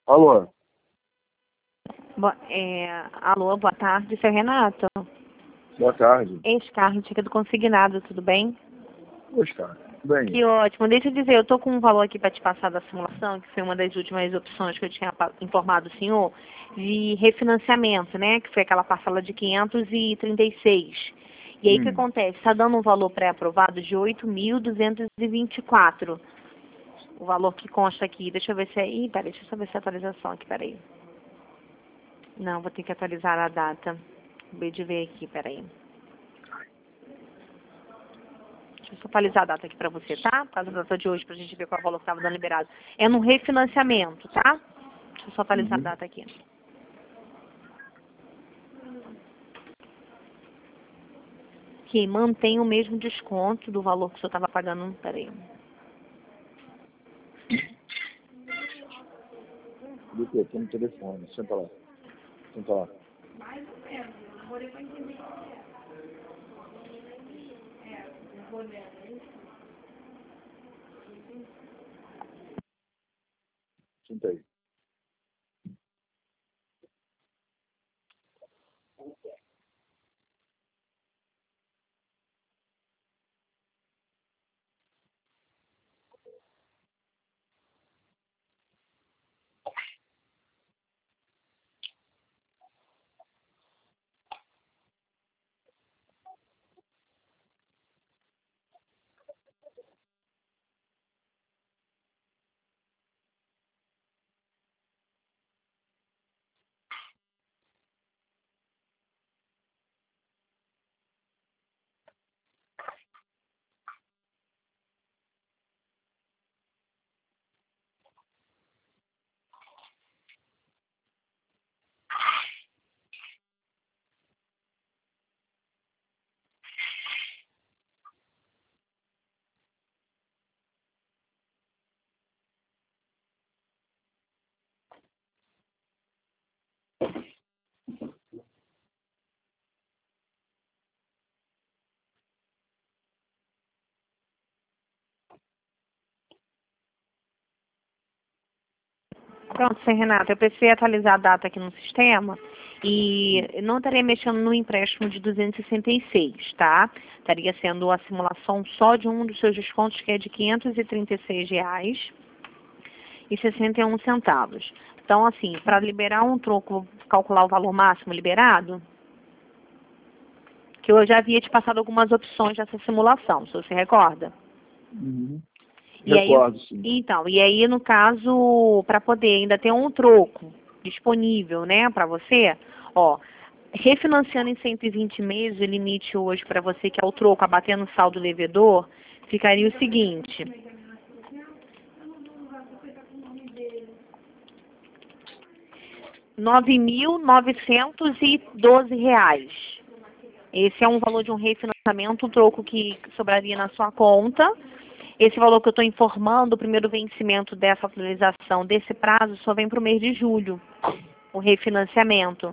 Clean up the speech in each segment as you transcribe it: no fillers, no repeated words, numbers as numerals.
Alô? Alô, boa tarde, seu Renato. Boa tarde. Ex-carro, aqui do consignado, tudo bem? Oscar, tudo bem? Que ótimo. Deixa eu dizer, eu tô com um valor aqui para te passar da simulação, que foi uma das últimas opções que eu tinha informado o senhor, de refinanciamento, né? Que foi aquela parcela de 536. E aí o que acontece? Está dando um valor pré-aprovado de 8.224. O valor que consta aqui. Deixa eu ver se é. Ih, peraí, deixa eu só ver se é a atualização aqui, peraí. Não, vou ter que atualizar a data. Acabei de ver aqui, peraí. Deixa eu só atualizar a data aqui pra você, tá? Por causa da data de hoje, pra gente ver qual é o valor que estava dando liberado. É no refinanciamento, tá? Deixa eu só atualizar a data aqui. Que mantém o mesmo desconto do valor que o senhor estava pagando. Peraí. Tô no telefone, senta lá. Senta lá. Senta aí. Pronto, seu Renato, eu precisei atualizar a data aqui no sistema e não estaria mexendo no empréstimo de 266, tá? Estaria sendo a simulação só de um dos seus descontos, que é de R$ 536,61. Então, assim, para liberar um troco, vou calcular o valor máximo liberado, que eu já havia te passado algumas opções dessa simulação, se você recorda. E Recordo, aí, sim. então, e aí, no caso, para poder ainda ter um troco disponível, né, para você, ó, refinanciando em 120 meses, o limite hoje para você, que é o troco, abatendo o saldo devedor, ficaria o seguinte. R$ 9.912. Esse é um valor de um refinanciamento, um troco que sobraria na sua conta. Esse valor que eu estou informando, o primeiro vencimento dessa atualização desse prazo só vem para o mês de julho, o refinanciamento.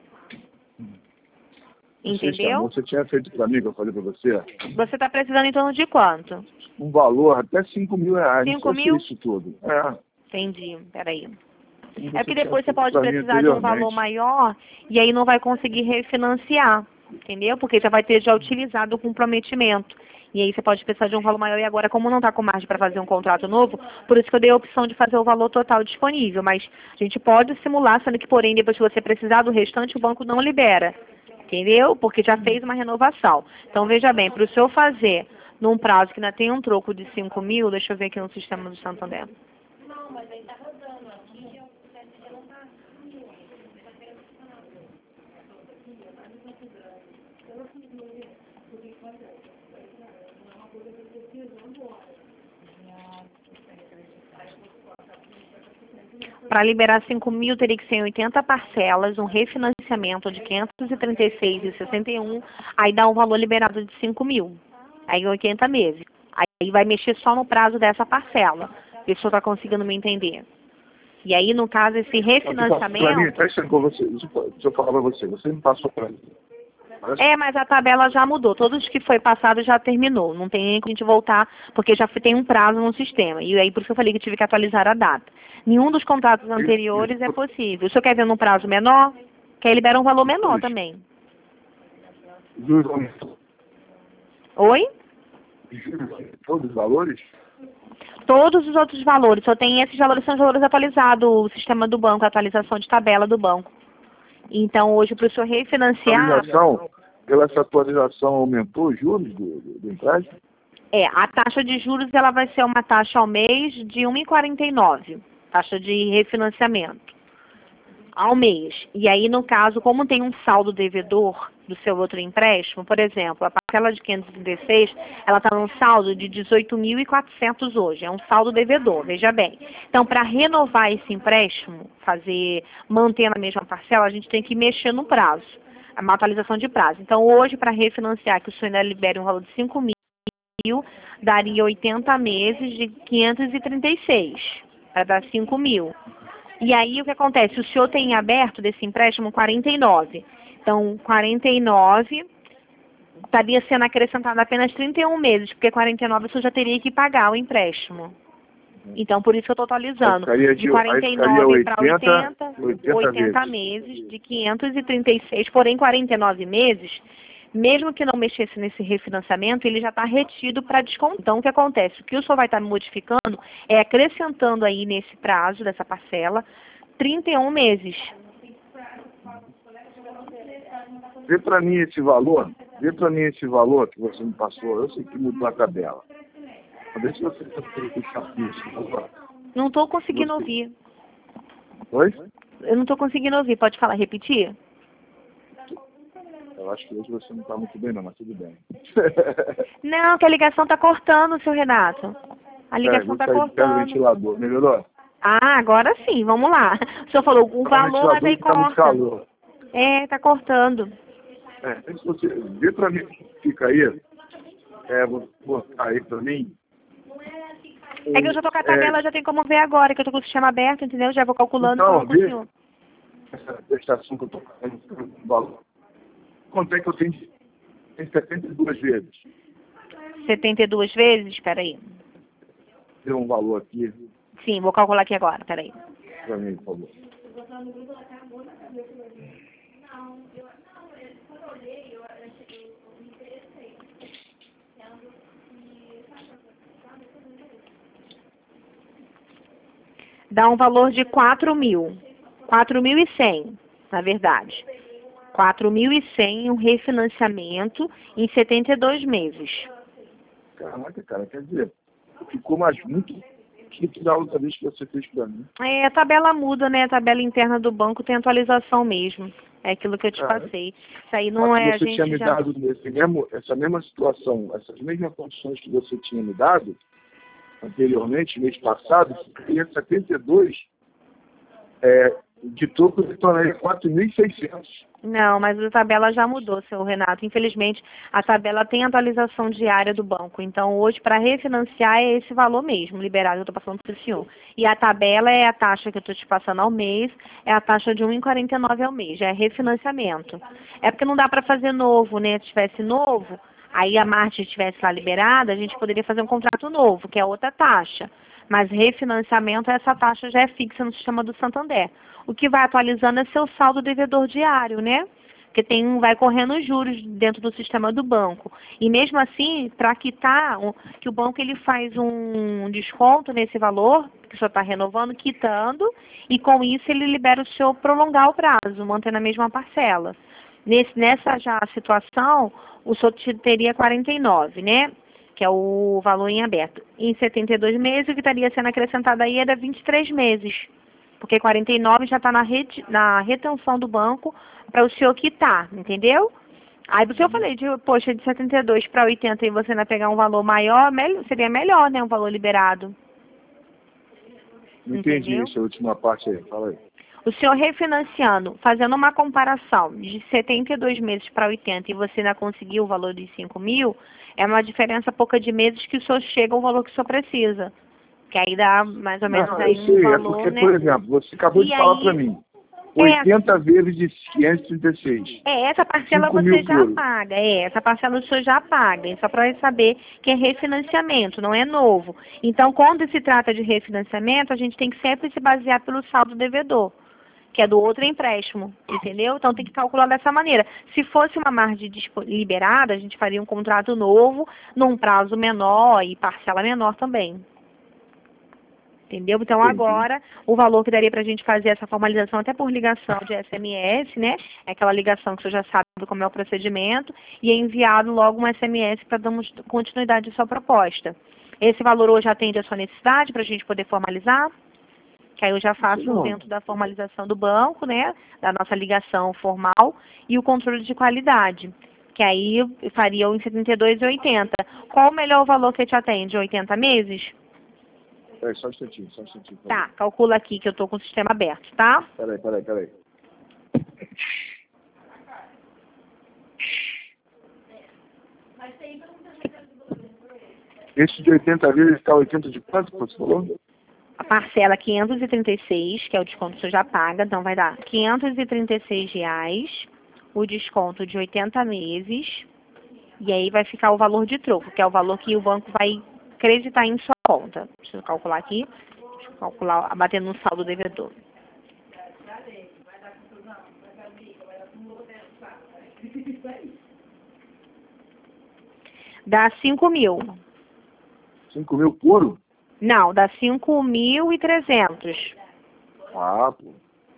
Entendeu? Você tinha feito para mim, que eu falei para você? Você está precisando em torno de quanto? Um valor até R$ 5.000. 5 mil? Isso tudo. É. Entendi, peraí. Como É você que depois você tinha feito pode pra mim precisar de um valor anteriormente. maior e aí não vai conseguir refinanciar, entendeu? Porque já vai ter já utilizado o comprometimento. E aí você pode precisar de um valor maior e agora, como não está com margem para fazer um contrato novo, por isso que eu dei a opção de fazer o valor total disponível. Mas a gente pode simular, sendo que, porém, depois que você precisar do restante, o banco não libera, entendeu? Porque já fez uma renovação. Então, veja bem, para o senhor fazer num prazo que ainda tem um troco de 5 mil, deixa eu ver aqui no sistema do Santander. Para liberar 5 mil, teria que ser em 80 parcelas, um refinanciamento de 536,61, aí dá um valor liberado de 5 mil, aí em 80 meses. Aí vai mexer só no prazo dessa parcela. Ver se o senhor está conseguindo me entender. E aí, no caso, esse refinanciamento... Para mim, deixa eu falar para você. Você me passou para mim. Mas a tabela já mudou. Todos que foi passado já terminou. Não tem nem que a gente voltar, porque já tem um prazo no sistema. E aí, por isso que eu falei que tive que atualizar a data. Nenhum dos contratos anteriores é possível. O senhor quer ver num prazo menor? Que aí libera um valor menor também. Juros aumentou. Oi? Juros todos os valores? Todos os outros valores, só tem esses valores, são os valores atualizados, o sistema do banco, a atualização de tabela do banco. Então, hoje, para o senhor refinanciar... Pela essa atualização, aumentou os juros do empréstimo? A taxa de juros ela vai ser uma taxa ao mês de 1,49, taxa de refinanciamento, ao mês. E aí, no caso, como tem um saldo devedor do seu outro empréstimo, por exemplo, a parcela de 536, ela está num saldo de 18.400 hoje, é um saldo devedor, veja bem. Então, para renovar esse empréstimo, manter na mesma parcela, a gente tem que mexer no prazo, uma atualização de prazo. Então, hoje, para refinanciar, que o senhor ainda libere um valor de 5.000, daria 80 meses de 536, para dar 5.000. E aí, o que acontece? O senhor tem aberto desse empréstimo 49. Então, 49 estaria sendo acrescentado apenas 31 meses, porque 49 o senhor já teria que pagar o empréstimo. Então, por isso que eu estou atualizando. De 49 para 80 meses, de 536, porém 49 meses, mesmo que não mexesse nesse refinanciamento, ele já está retido para desconto. Então, o que acontece? O que o senhor vai estar modificando é acrescentando aí nesse prazo dessa parcela 31 meses. Vê para mim esse valor que você me passou. Eu sei que mudou a tabela. Ver se você consegue puxar isso. Não estou conseguindo ouvir. Oi? Eu não estou conseguindo ouvir. Pode falar, repetir? Eu acho que hoje você não está muito bem, não, mas tudo bem. Não, que a ligação está cortando, seu Renato. A ligação está cortando. O ventilador, melhorou? Ah, agora sim, vamos lá. O senhor falou um valor, mas aí corta. Muito calor. Está cortando. Se você vê para mim, fica aí, vou botar aí para mim. É que eu já estou com a tabela, já tem como ver agora, que eu estou com o sistema aberto, entendeu? Já vou calculando então, com o senhor. Essa prestação que eu estou fazendo, o valor. Quanto é que eu tenho? Tem 72 vezes. 72 vezes? Espera aí. Deu um valor aqui. Sim, vou calcular aqui agora, espera aí. Para mim, por favor. Dá um valor de 4.000. 4.100, na verdade. 4.100 um refinanciamento em 72 meses. Caraca, cara, quer dizer, ficou mais muito que da outra vez que você fez para mim. A tabela muda, né? A tabela interna do banco tem atualização mesmo. É aquilo que eu te passei. Isso aí não é... Você tinha me dado essa mesma situação, essas mesmas condições que você tinha me dado anteriormente, mês passado, seria 72, de topo eu tornaria 4.600. Não, mas a tabela já mudou, seu Renato. Infelizmente, a tabela tem atualização diária do banco. Então, hoje, para refinanciar, é esse valor mesmo, liberado, eu estou passando para o senhor. E a tabela é a taxa que eu estou te passando ao mês, é a taxa de 1,49 ao mês, já é refinanciamento. É porque não dá para fazer novo, né? Se tivesse novo, aí a Marte estivesse lá liberada, a gente poderia fazer um contrato novo, que é outra taxa. Mas refinanciamento, essa taxa já é fixa no sistema do Santander. O que vai atualizando é seu saldo devedor diário, né? Porque vai correndo os juros dentro do sistema do banco. E mesmo assim, para quitar, que o banco ele faz um desconto nesse valor, que o senhor está renovando, quitando, e com isso ele libera o senhor prolongar o prazo, mantendo a mesma parcela. Nessa já situação, o senhor teria 49, né? Que é o valor em aberto. Em 72 meses, o que estaria sendo acrescentado aí era 23 meses. Porque 49 já está na retenção do banco para o senhor quitar, entendeu? Aí o senhor falei, poxa, de 72 para 80 e você ainda pegar um valor maior, seria melhor, né? Um valor liberado. Não entendi essa última parte aí, fala aí. O senhor refinanciando, fazendo uma comparação de 72 meses para 80 e você ainda conseguiu o valor de 5.000, é uma diferença pouca de meses que o senhor chega ao valor que o senhor precisa. Que aí dá mais ou menos aí um valor, porque, né? por exemplo, você acabou de falar para mim. 80 vezes de 536. Essa parcela 5 você mil já puro. paga. Essa parcela o senhor já paga. É só para saber que é refinanciamento, não é novo. Então, quando se trata de refinanciamento, a gente tem que sempre se basear pelo saldo devedor, que é do outro empréstimo, entendeu? Então tem que calcular dessa maneira. Se fosse uma margem liberada, a gente faria um contrato novo, num prazo menor e parcela menor também. Entendeu? Então agora, o valor que daria para a gente fazer essa formalização até por ligação de SMS, né? É aquela ligação que você já sabe como é o procedimento, e é enviado logo um SMS para darmos continuidade à sua proposta. Esse valor hoje atende à sua necessidade para a gente poder formalizar? Que aí eu já faço dentro da formalização do banco, né, da nossa ligação formal, e o controle de qualidade, que aí eu faria em 72,80. Qual o melhor valor que te atende? 80 meses? Peraí, só um instantinho, só um instantinho. Tá, calcula aqui que eu estou com o sistema aberto, tá? Peraí. Esse de 80 vezes está 80 de quanto que você falou? A parcela 536, que é o desconto que você já paga, então vai dar R$ 536, o desconto de 80 meses, e aí vai ficar o valor de troco, que é o valor que o banco vai acreditar em sua conta. Deixa eu calcular aqui, batendo no saldo devedor. Dá 5 mil. 5 mil puro? Não, dá 5.300. Ah, pô.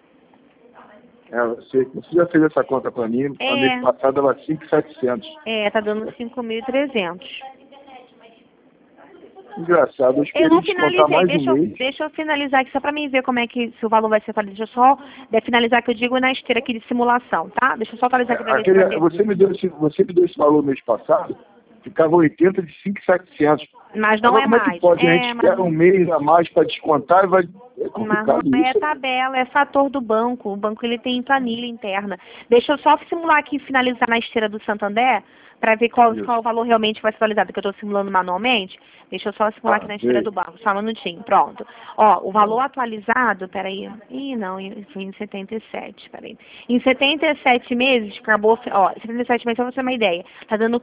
Você já fez essa conta para mim, a mês passado dava 5.700. Tá dando 5.300. Engraçado, eu Eu esperei não descontar finalizei, mais um mês. deixa eu finalizar aqui só para mim ver como é que, se o valor vai ser atualizado. Deixa eu só finalizar que eu digo na esteira aqui de simulação, tá? Deixa eu só atualizar aqui para ver se vai ter. Você me deu esse valor mês passado, ficava 80 de 5.700. Mas não Agora, é como é mais. que pode? A gente espera um mês a mais para descontar e vai... É Mas complicado não é isso. tabela, é fator do banco. O banco ele tem planilha interna. Deixa eu só simular aqui e finalizar na esteira do Santander para ver qual o valor realmente vai ser atualizado, que eu estou simulando manualmente. Deixa eu só simular aqui na esteira do banco. Só um minutinho. Pronto. Ó, o valor atualizado, peraí. Ih, não, foi em 77, peraí. Em 77 meses, acabou, ó, 77 meses, pra você ter uma ideia, tá dando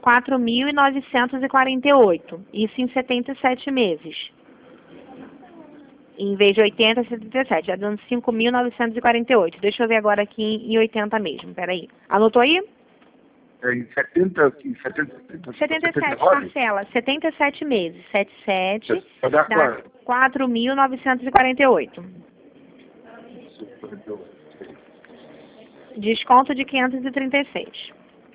4.948. Isso em 77 meses. Em vez de 80, 77, já dando 5.948. Deixa eu ver agora aqui em 80 mesmo, peraí. Anotou aí? Em 77 parcela, 77 meses. 77 dá dá 4.948. Desconto de 536.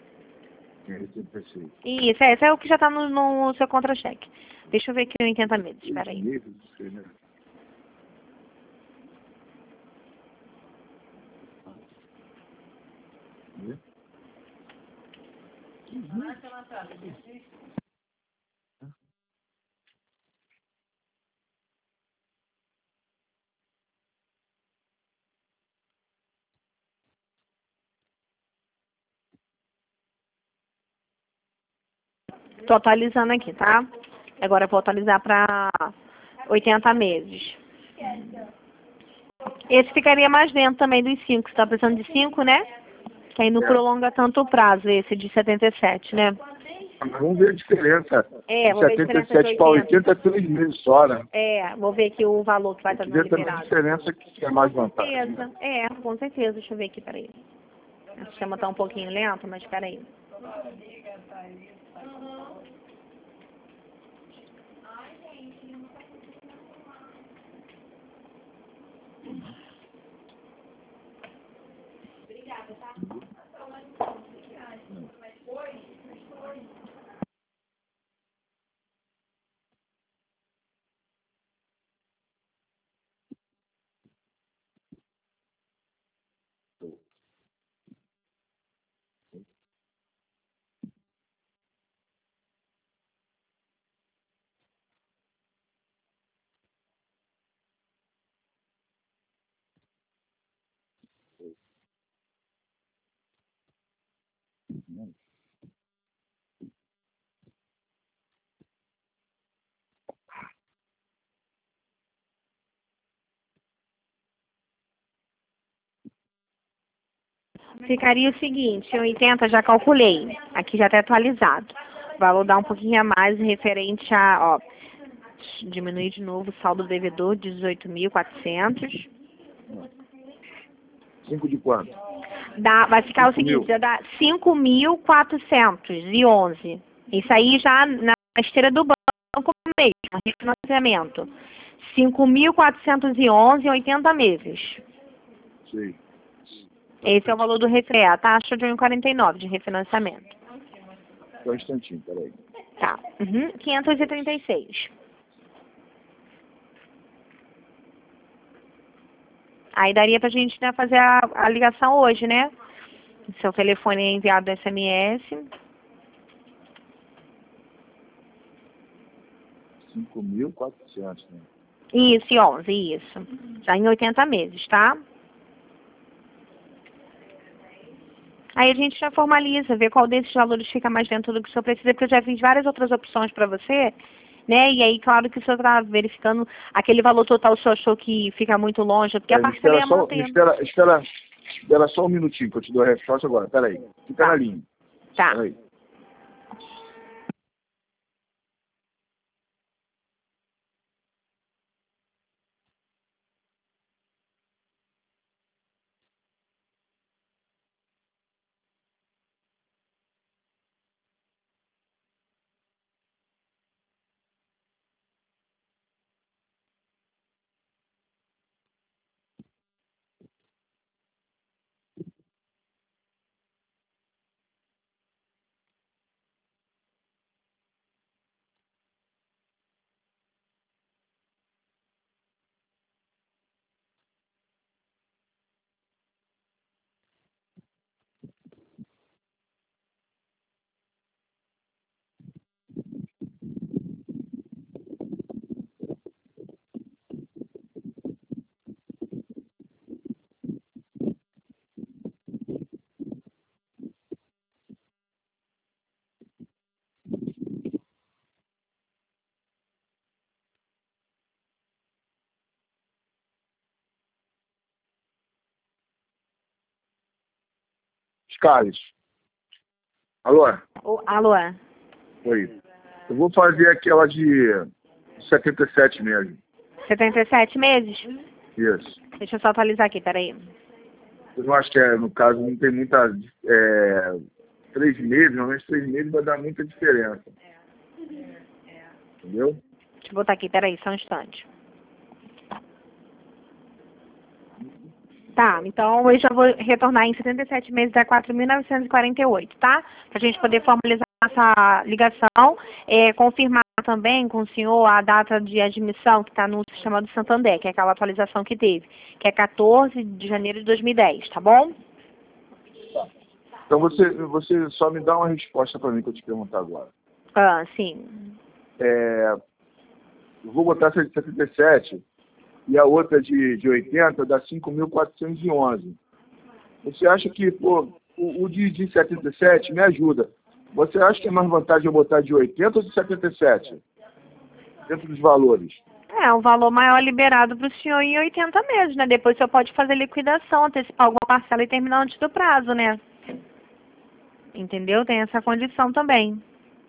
Isso, esse é o que já está no seu contra-cheque. Deixa eu ver aqui em 80 meses, espera aí. Estou atualizando aqui, tá? Agora eu vou atualizar para 80 meses. Esse ficaria mais dentro também dos 5. Você está precisando de 5, né? Que aí não prolonga tanto o prazo, esse de 77, né? Vamos ver a diferença. Vou ver a diferença de 77 para 80 é 3 meses só, né? Vou ver aqui o valor que vai estar dando liberado. A diferença que é mais vantagem. Com certeza. Deixa eu ver aqui, peraí. O sistema está um pouquinho lento, mas peraí. Obrigada, tá? Ficaria o seguinte, 80 já calculei, aqui já está atualizado. O valor dá um pouquinho a mais referente a, ó, diminuir de novo o saldo do devedor, 18.400. 5 de quanto? Vai ficar o 5 mil. seguinte, vai dar 5.411. Isso aí já na esteira do banco mesmo, refinanciamento. 5.411 em 80 meses. Sim. Esse é o valor do a taxa de 1,49 de refinanciamento. Só um instantinho, peraí. Tá. 536. Aí daria pra gente, né, fazer a ligação hoje, né? Seu telefone é enviado SMS. 5.400, né? Isso, e 11, isso. Já em 80 meses, tá? Aí a gente já formaliza, vê qual desses valores fica mais dentro do que o senhor precisa, porque eu já fiz várias outras opções para você, né? E aí, claro que o senhor está verificando aquele valor total, o senhor achou que fica muito longe, porque a parcela ia manter. Espera só um minutinho que eu te dou a resposta agora. Peraí. Fica na linha. Tá. Peraí. Carlos. Alô? Alô? Oi. Eu vou fazer aquela de 77 mesmo. 77 meses? Isso. Deixa eu só atualizar aqui, peraí. Eu não acho que, no caso, não tem muita... 3 meses, normalmente 3 meses vai dar muita diferença. Entendeu? Deixa eu botar aqui, peraí, só um instante. Tá, então eu já vou retornar em 77 meses a 4.948, tá? Pra gente poder formalizar essa ligação, confirmar também com o senhor a data de admissão que está no sistema do Santander, que é aquela atualização que teve, que é 14 de janeiro de 2010, tá bom? Tá. Então você só me dá uma resposta para mim que eu te perguntar agora. Ah, sim. Eu vou botar essa de 77 e a outra de 80 dá 5.411. Você acha que, pô, o de 77 me ajuda. Você acha que é mais vantagem eu botar de 80 ou de 77? Dentro dos valores. É, um valor maior liberado para o senhor em 80 meses, né? Depois o senhor pode fazer liquidação, antecipar alguma parcela e terminar antes do prazo, né? Entendeu? Tem essa condição também.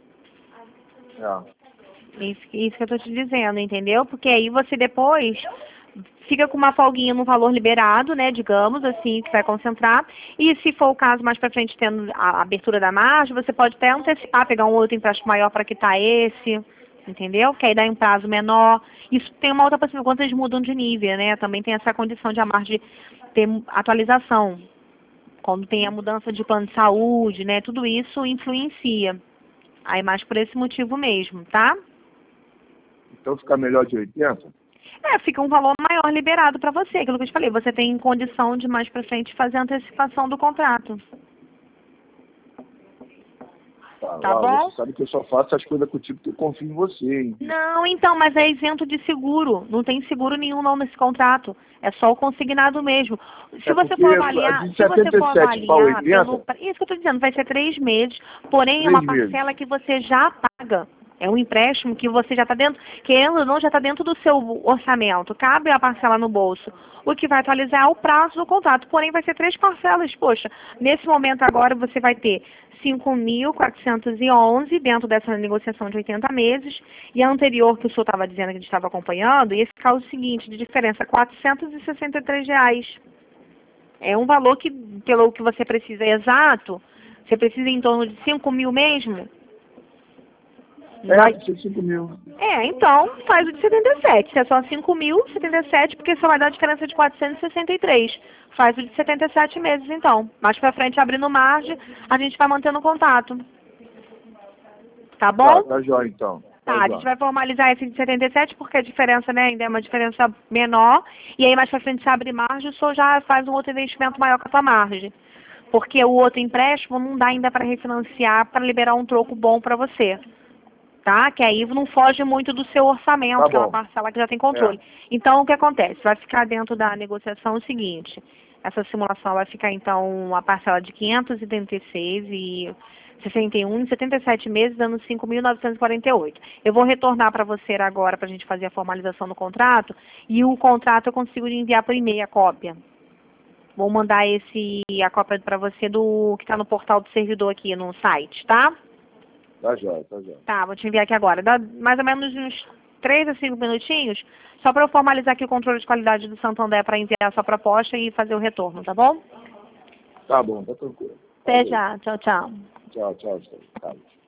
Isso que eu estou te dizendo, entendeu? Porque aí você depois fica com uma folguinha no valor liberado, né, digamos assim, que vai concentrar. E se for o caso mais para frente, tendo a abertura da margem, você pode até antecipar, pegar um outro empréstimo maior para quitar esse, entendeu? Que aí dá um prazo menor. Isso tem uma outra possibilidade, quando eles mudam de nível, né? Também tem essa condição de a margem ter atualização. Quando tem a mudança de plano de saúde, né? Tudo isso influencia. Aí mais por esse motivo mesmo, tá? Então fica melhor de 80? Fica um valor maior liberado para você. Aquilo que eu te falei, você tem condição de mais para frente fazer a antecipação do contrato. Tá bom? Você sabe que eu só faço as coisas contigo porque eu confio em você, hein? Não, então, mas é isento de seguro. Não tem seguro nenhum não nesse contrato. É só o consignado mesmo. Se você for avaliar, de 77 para 80, isso que eu estou dizendo, vai ser 3 meses, porém é 3 uma meses. parcela que você já paga. É um empréstimo que você já está dentro, querendo ou não, já está dentro do seu orçamento. Cabe a parcela no bolso. O que vai atualizar é o prazo do contrato. Porém, vai ser 3 parcelas. Poxa, nesse momento agora você vai ter 5.411 dentro dessa negociação de 80 meses. E a anterior, que o senhor estava dizendo que a gente estava acompanhando, ia ficar o seguinte, de diferença, R$ 463. É um valor que, pelo que você precisa exato, você precisa em torno de 5 mil mesmo? É, 5 mil. Então faz o de 77. Se é só 5.077, porque só vai dar a diferença de 463. Faz o de 77 meses, então. Mais pra frente, abrindo margem, a gente vai mantendo contato. Tá bom? Tá jóia, então. Tá, a gente vai formalizar esse de 77, porque a diferença, né, ainda é uma diferença menor. E aí, mais pra frente, se abre margem, o senhor já faz um outro investimento maior com a sua margem. Porque o outro empréstimo não dá ainda para refinanciar, para liberar um troco bom para você. Tá? Que aí não foge muito do seu orçamento, que é uma parcela que já tem controle. Então, o que acontece? Vai ficar dentro da negociação o seguinte, essa simulação vai ficar, então, a parcela de 536,61 em 77 meses, dando 5.948. Eu vou retornar para você agora, para a gente fazer a formalização do contrato, e o contrato eu consigo enviar por e-mail a cópia. Vou mandar a cópia para você do que está no portal do servidor aqui no site, tá? Tá jóia, tá jóia. Tá, vou te enviar aqui agora. Dá mais ou menos uns 3 a 5 minutinhos, só para eu formalizar aqui o controle de qualidade do Santander para enviar a sua proposta e fazer o retorno, tá bom? Tá bom, tá tranquilo. Até já. Tchau, tchau. Tchau, tchau.